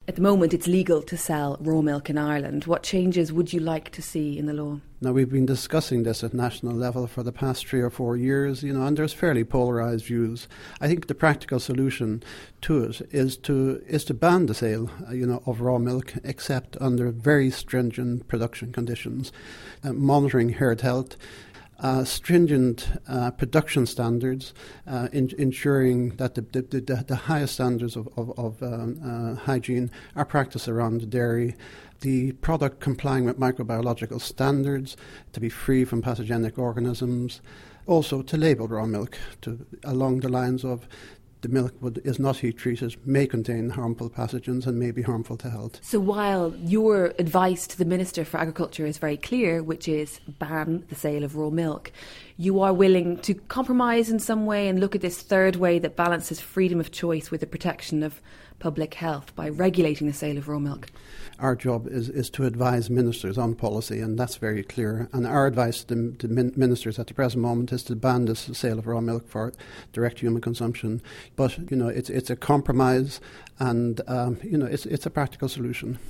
At the moment, it's legal to sell raw milk in Ireland. What changes would you like to see in the law? Now, we've been discussing this at national level for the past 3 or 4 years, and there's fairly polarised views. I think the practical solution to it is to ban the sale, of raw milk, except under very stringent production conditions, monitoring herd health, stringent production standards, ensuring that the highest standards of hygiene are practiced around the dairy, the product complying with microbiological standards, to be free from pathogenic organisms, also to label raw milk along the lines of the milk is not heat treated, may contain harmful pathogens and may be harmful to health. So while your advice to the Minister for Agriculture is very clear, which is ban the sale of raw milk, you are willing to compromise in some way and look at this third way that balances freedom of choice with the protection of public health by regulating the sale of raw milk? Our job is to advise ministers on policy, and that's very clear. And our advice to ministers at the present moment is to ban the sale of raw milk for direct human consumption. But, it's a compromise, and, it's a practical solution.